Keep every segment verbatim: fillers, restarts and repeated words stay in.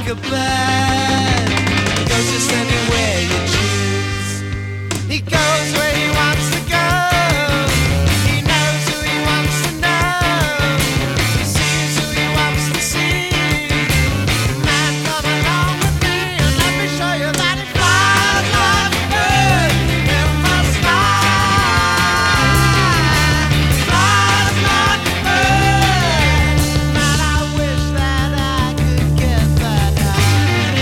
like a bird. He goes just anywhere you choose. He goes where he wants to go. He knows who he wants to know. He sees who he wants to see. Man, come along with me and let me show you that he flies like a bird in the sky. Flies like a bird. Man, I wish that I could get that high.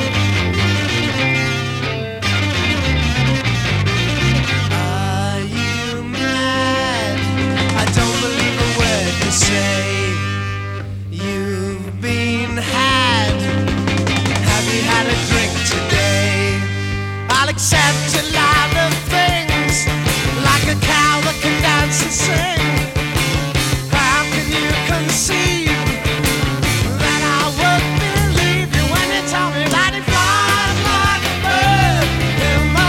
Are you mad? I don't believe a word you say. You've been had. Have you had a drink today? I'll accept a lot of things, like a cow that can dance and sing. How can you conceive that I would believe you when you tell me that he flies like a bird in the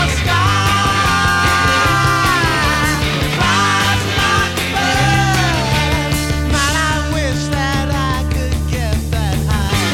sky? Flies like a bird. Man, I wish that I could get that high.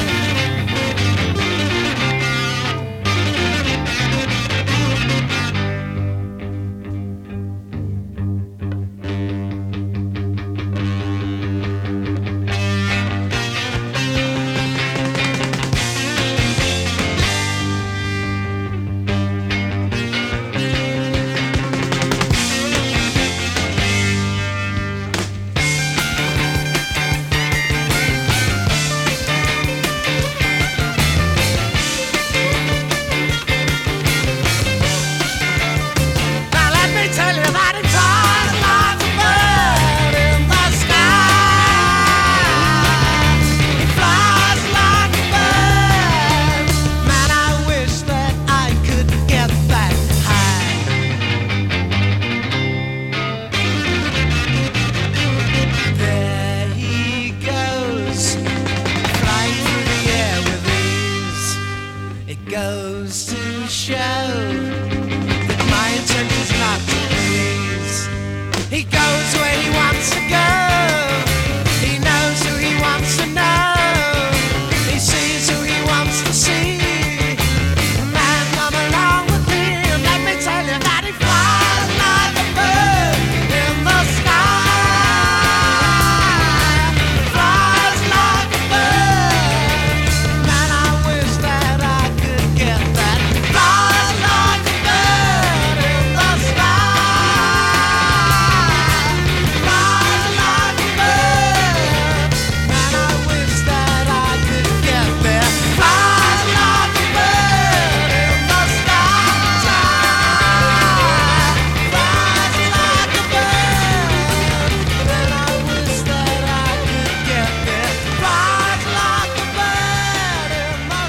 Now let me tell you that he flies like a bird in the sky. He flies like a bird. Man, I wish that I could get that high. There he goes, flying through the air with ease. It goes to show that my intention's not to please. He goes where he wants to go. He knows who he wants to know. He sees who he wants to see. Man, come along with me and let me tell you that he flies like a bird in the sky. Flies like a bird. Man, I wish that I could get that. Flies like a bird in the sky. Flies like a bird. Man, I wish that I could get there. Flies like a bird in the sky. Flies like a bird. Man, I wish that I could get there. Flies like a bird in the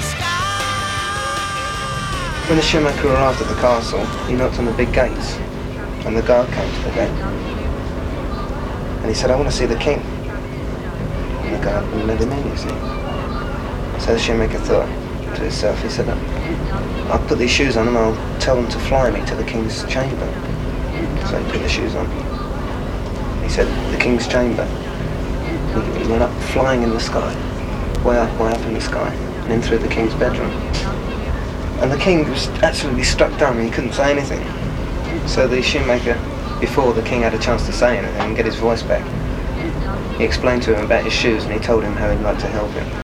sky. When the shoemaker arrived at the castle, he knocked on the big gates, and the guard came to the gate. And he said, "I want to see the king." And the guard wouldn't let him in, you see. So the shoemaker thought to himself, he said, "I'll put these shoes on and I'll tell them to fly me to the king's chamber." So he put the shoes on. He said, "The king's chamber." He, he went up flying in the sky, way up, way up in the sky, and in through the king's bedroom. And the king was absolutely struck dumb, he couldn't say anything. So the shoemaker, before the king had a chance to say anything and get his voice back, he explained to him about his shoes and he told him how he'd like to help him.